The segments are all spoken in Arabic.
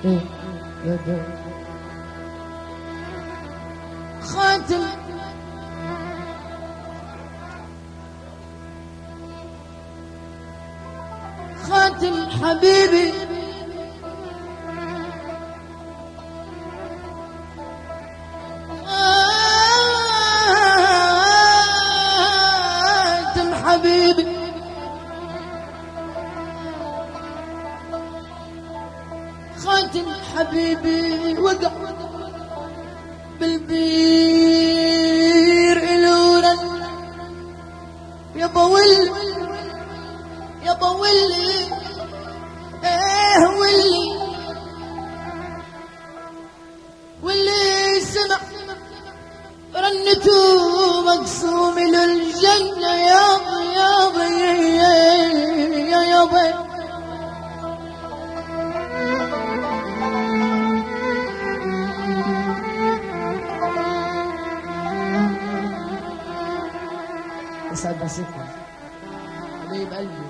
خاتم خاتم حبيبي خاتم حبيبي خاتم حبيبي وقع بالبير إلورا يا بولي يا بولي ايه واللي سمع رنته مقسوم للجنة يا ضي اسعد مسكنا حبيب قلبي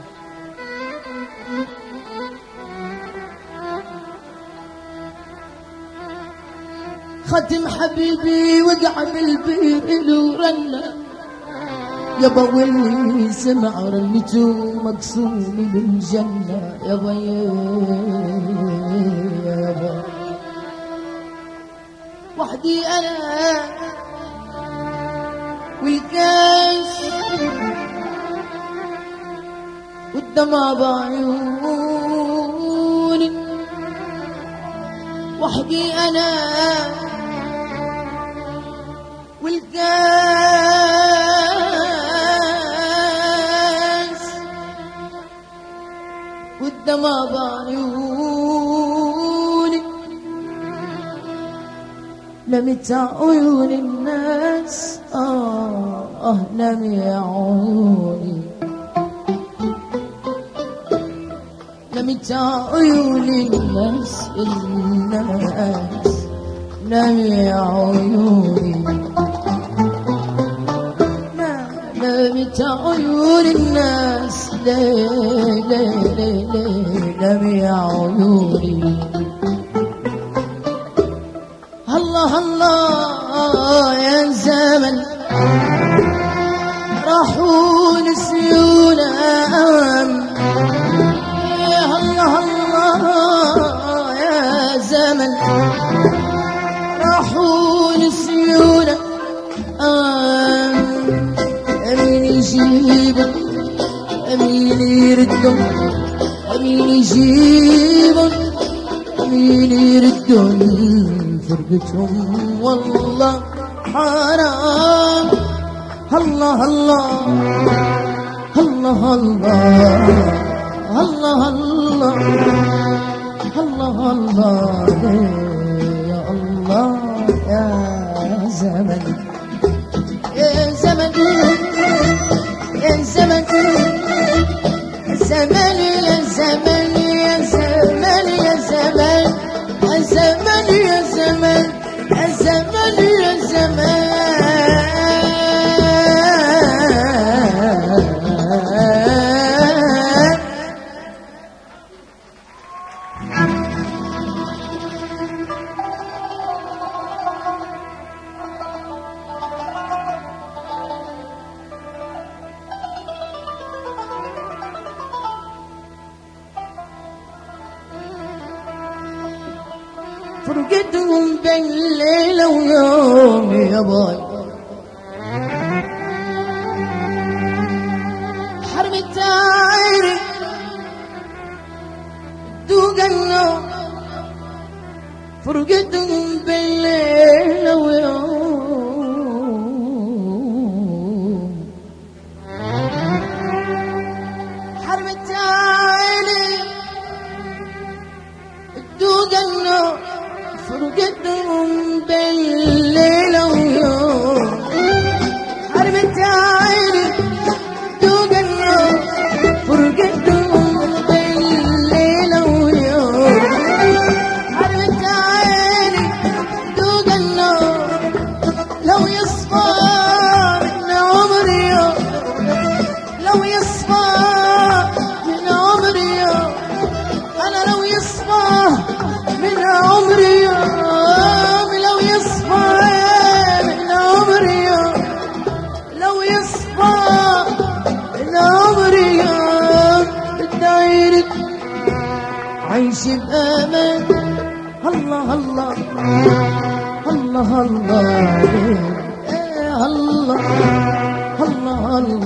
ختم حبيبي وقع بالبير ورنة يابا واللي سمع رنته مقسوم بالجنة يابا يابا وحدي أنا والكاس والدمع بعيوني وحدي أنا والكاس والدمع بعيوني لمت عيون الناس لمي عيوني لمت عيون الناس لمي عيوني لمت عيون الناس لمي عيوني الله الله يا زمن راحوا نسيونا الله الله يا زمن راحوا نسيونا أمين يجيبهم أمين يردهم أمين يجيبهم أمين يردهم فرقتهم والله حرام الله الله الله الله الله الله الله يا الله يا زمن يا زمن يا زمن زمن يا زمن يا زمن يا زمن الزمن يا زمن الزمن يا زمن فرقتهم بين الليل ويوم يا باي حرمت عيني دوق النوم فرقتهم بين الليل ويوم حرمت عيني دوق النوم فرقتهم بالليل ويوم حرمت عيني دوق النوم فرقتهم بالليل ويوم حرمت عيني دوق النوم لو يصفى من عمري يوم لو يصفى من عمري يوم أنا لو يصفى من حياتي بأمان. الله الله الله الله الله الله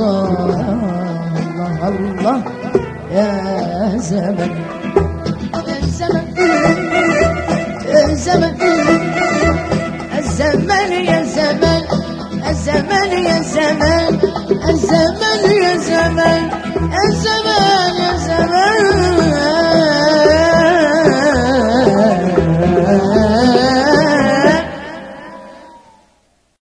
الله الله يا زمن يا زمن يا زمن الزمن يا زمن الزمن يا زمن الزمن يا زمن الزمن يا زمن